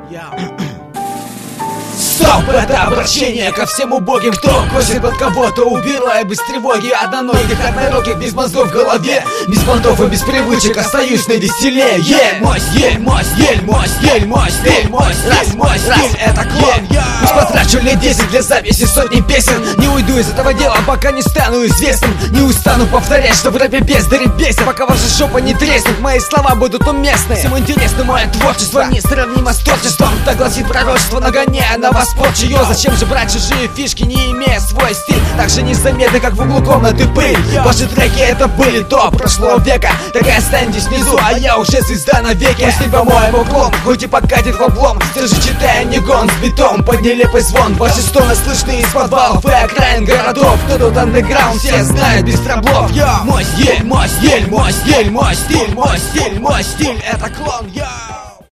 Стоп, это обращение ко всем убогим, кто косит под кого-то, убирая без тревоги одноногих, одноруких, без мозгов в голове, без понтов и без привычек, остаюсь на веселе. Мой стиль, мой стиль, мой стиль, мой стиль, мой стиль, мой стиль, это клон. Пусть потрачу лет 10 для записи сотни песен, не уйду из этого дела, пока не стану известным. Не устану повторять, что в рэпе бездари бесит, пока ваша жопа не треснет, мои слова будут уместны. Всем интересно мое творчество, несравнимо с творчеством, так гласит пророчество, нагоняя на вас порчу. Зачем же брать чужие фишки, не имея свой стиль, так же незаметно, как в углу комнаты пыль. Ваши треки это были до прошлого века, так и останьтесь внизу, а я уже звезда навеки. Мой стиль, по-моему, клон, хоть и покатит в облом, ты же читая не гон с битом под нелепый звон. Ваши стоны слышны из подвалов и окраин городов, кто тут андеграунд, все знают без траблов. Мой стиль, мой стиль, мой стиль, мой стиль, мой стиль, мой стиль, это клон.